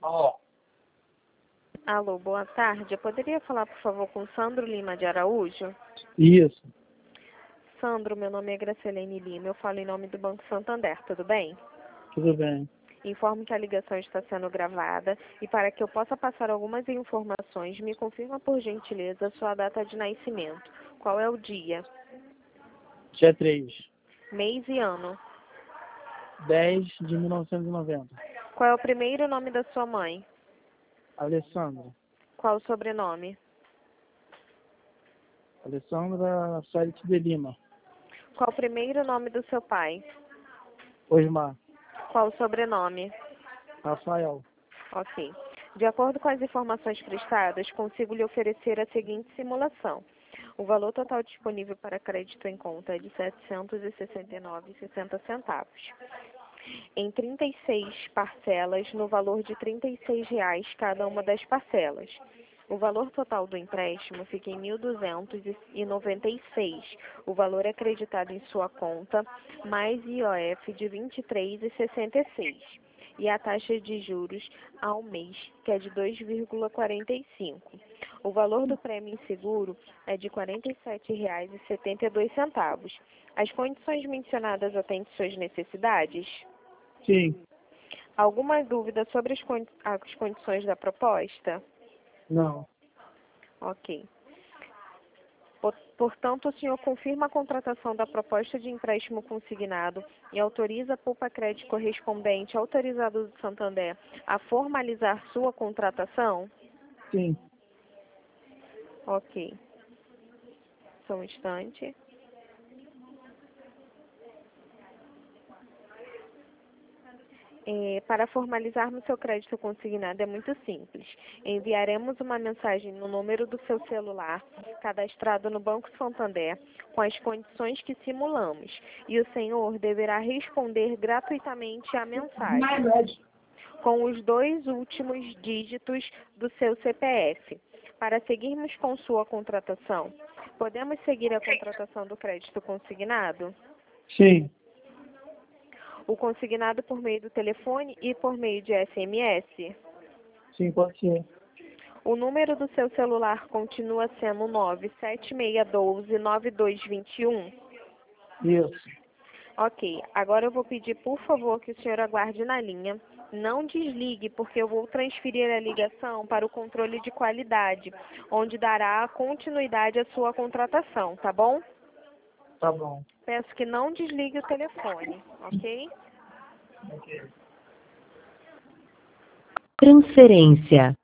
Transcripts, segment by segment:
Alô, boa tarde. Eu poderia falar, por favor, com Sandro Lima de Araújo? Isso, Sandro, meu nome é Gracelene Lima. Eu falo em nome do Banco Santander, tudo bem? tudo bem. Informo que a ligação está sendo gravada e para que eu possa passar algumas informações, me confirma por gentileza sua data de nascimento. Qual é o dia, Dia 3, mês e ano? 10 de 1990. Qual é o primeiro nome da sua mãe? Alessandra. Qual o sobrenome? Alessandra Félix de Lima. Qual o primeiro nome do seu pai? Osmar. Qual o sobrenome? Rafael. Ok. De acordo com as informações prestadas, consigo lhe oferecer a seguinte simulação. O valor total disponível para crédito em conta é de R$ 769,60. Em 36 parcelas, no valor de R$ 36 cada uma das parcelas. O valor total do empréstimo fica em R$ 1.296. O valor acreditado em sua conta, mais IOF de R$ 23,66. E a taxa de juros ao mês, que é de 2,45. O valor do prêmio inseguro é de R$ 47,72. As condições mencionadas atendem suas necessidades? Sim. Alguma dúvida sobre as condições da proposta? Não. Ok. Portanto, o senhor confirma a contratação da proposta de empréstimo consignado e autoriza a Poupa Crédito correspondente autorizado do Santander a formalizar sua contratação? Sim. Ok. Só um instante. Para formalizarmos seu crédito consignado é muito simples. Enviaremos uma mensagem no número do seu celular, cadastrado no Banco Santander, com as condições que simulamos, e o senhor deverá responder gratuitamente à mensagem, com os 2 últimos dígitos do seu CPF. Para seguirmos com sua contratação, podemos seguir a contratação do crédito consignado? Sim. O consignado por meio do telefone e por meio de SMS? Sim, pode ser. O número do seu celular continua sendo 97612-9221? Isso. Ok. Agora eu vou pedir, por favor, que o senhor aguarde na linha. Não desligue, porque eu vou transferir a ligação para o controle de qualidade, onde dará continuidade à sua contratação, tá bom? Tá bom. Peço que não desligue o telefone, ok? Ok. Transferência.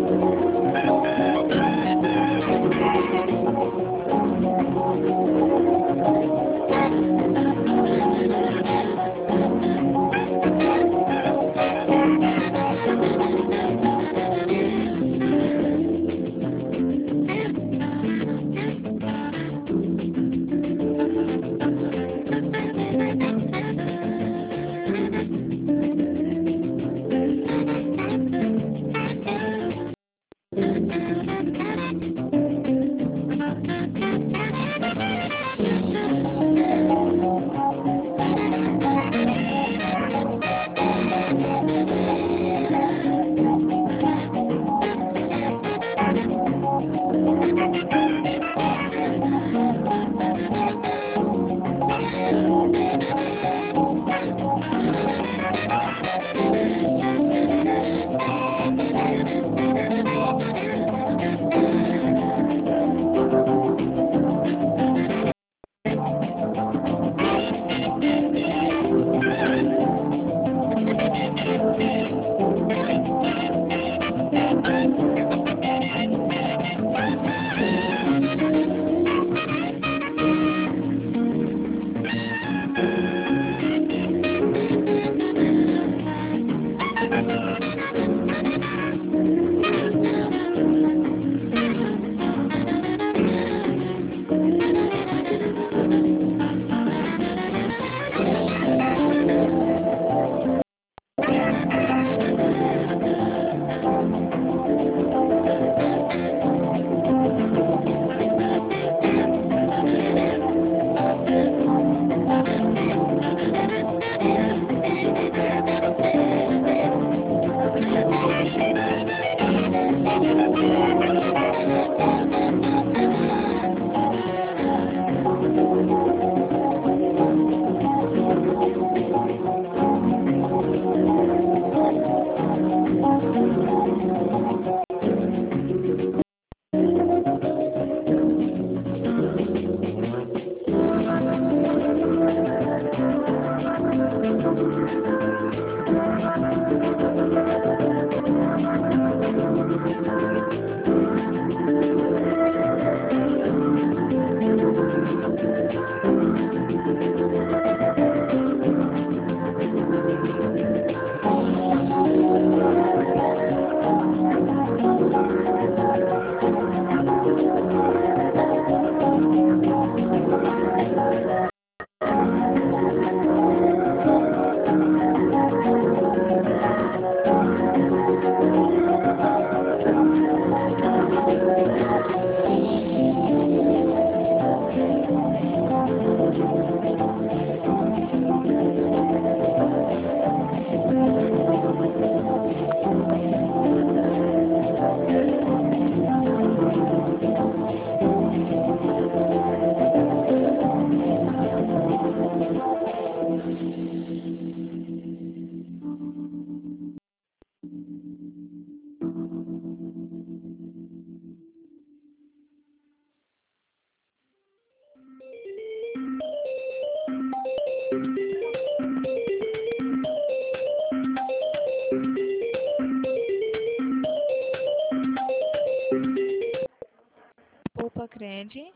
Opa, Cred.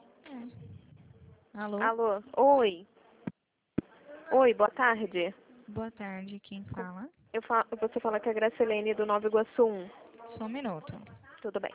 Alô? Alô? Oi. Oi, boa tarde. Boa tarde, quem fala? Você fala com a Gracilene do Nova Iguaçu 1. Só um minuto. Tudo bem.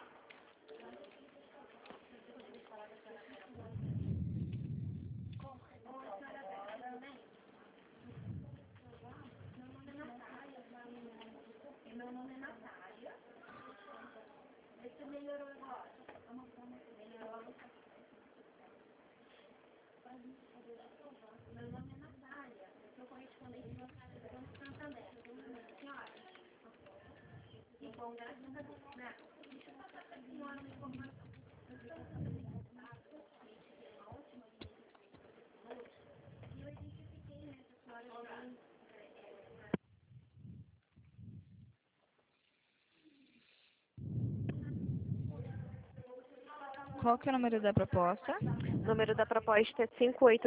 Qual que é o número da proposta? O número da proposta é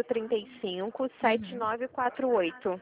5835-7948.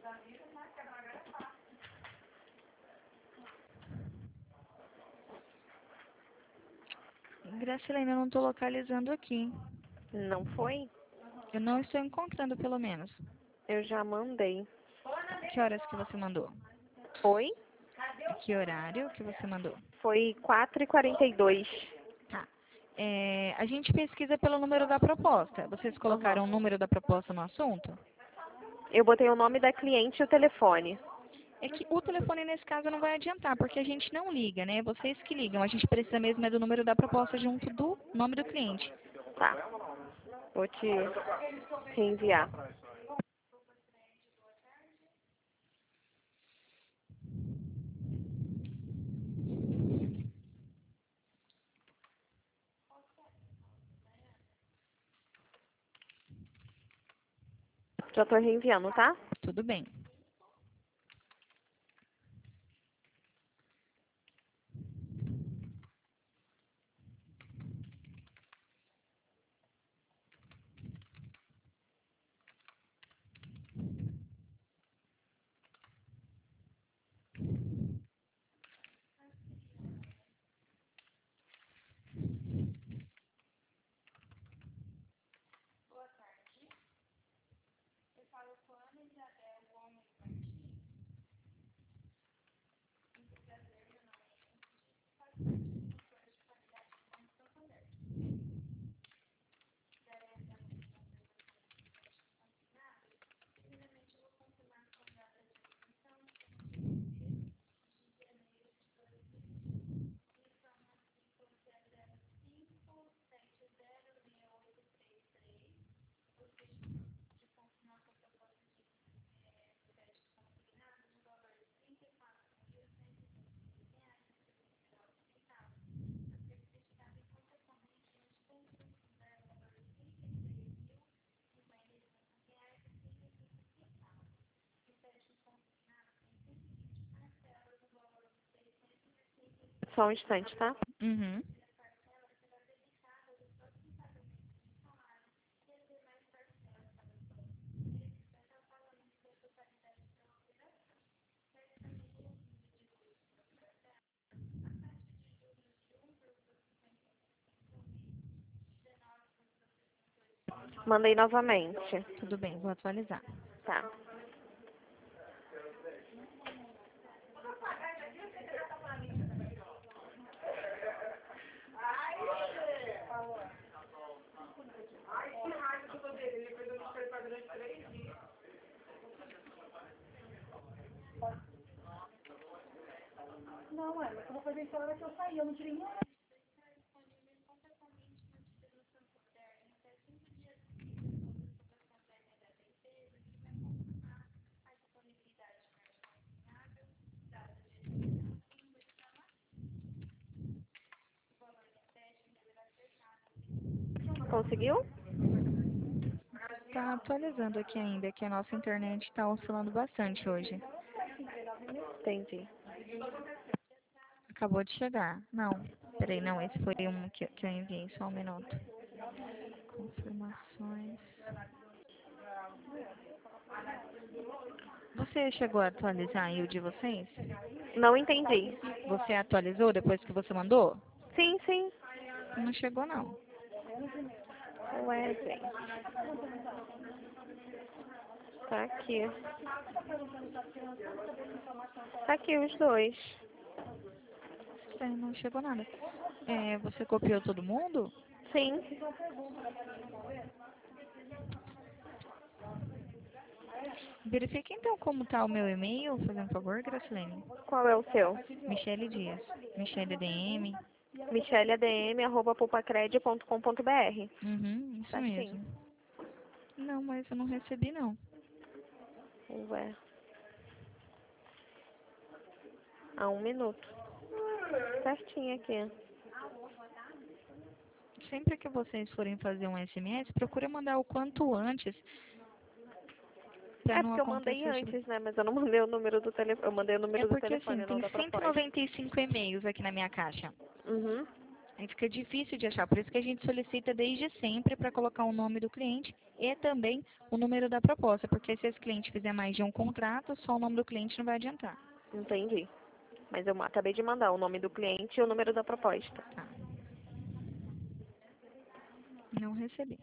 Gracilene, eu não estou localizando aqui. Não foi? Eu não estou encontrando, pelo menos. Eu já mandei. Que horas que você mandou? Foi? Que horário que você mandou? Foi 4h42. Tá. A gente pesquisa pelo número da proposta. Vocês colocaram o número da proposta no assunto? Eu botei o nome da cliente e o telefone. É que o telefone, nesse caso, não vai adiantar, porque a gente não liga, né? Vocês que ligam. A gente precisa mesmo é do número da proposta junto do nome do cliente. Tá. Vou te reenviar. Já tô reenviando, tá? Tudo bem. Só um instante, tá? Uhum. Mandei novamente. Tudo bem, vou atualizar. Tá. Não, mas eu vou fazer isso na hora que eu sair, eu não tirei nem. Conseguiu? Tá atualizando aqui ainda, que a nossa internet está oscilando bastante hoje. Entendi. Acabou de chegar. Não, peraí, não, esse foi um que eu enviei, só um minuto. Confirmações. Você chegou a atualizar aí o de vocês? Não entendi. Você atualizou depois que você mandou? Sim, sim. Não chegou, não. Ué, gente. Tá aqui. Tá aqui os dois. Não chegou nada. Você copiou todo mundo? Sim. Verifique então como tá o meu e-mail, fazendo um favor, Gracilene. Qual é o seu? Michele Dias. Michele DM. micheleadm@pulpacred.com.br. Uhum, isso Tá sim. mesmo. Não, mas eu não recebi, não. Ué. Há 1 minuto. Certinho aqui. Sempre que vocês forem fazer um SMS, procura mandar o quanto antes, para É não porque eu mandei acontecer. antes, né? Mas eu não mandei o número do telefone. Eu mandei o É número do porque assim, telefone, não tem da proposta. 195 e-mails aqui na minha caixa. Uhum. Aí fica difícil de achar, por isso que a gente solicita desde sempre para colocar o nome do cliente e também o número da proposta, porque se esse cliente fizer mais de um contrato, só o nome do cliente não vai adiantar. Entendi. Mas eu acabei de mandar o nome do cliente e o número da proposta. Tá. Não recebi.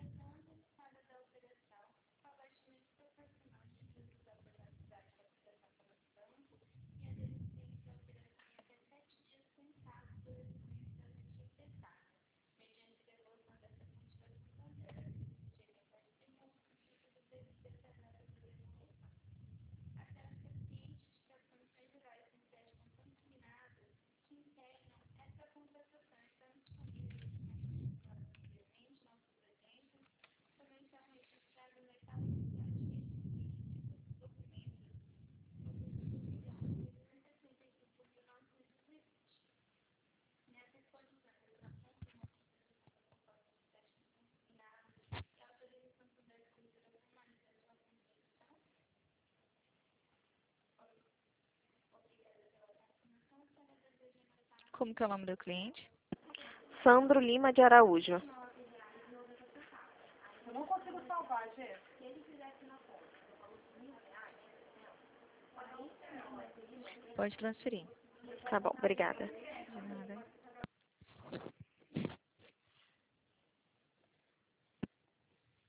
Como que é o nome do cliente? Sandro Lima de Araújo. Eu não consigo salvar, Gê. Pode transferir. Tá bom, obrigada. De nada.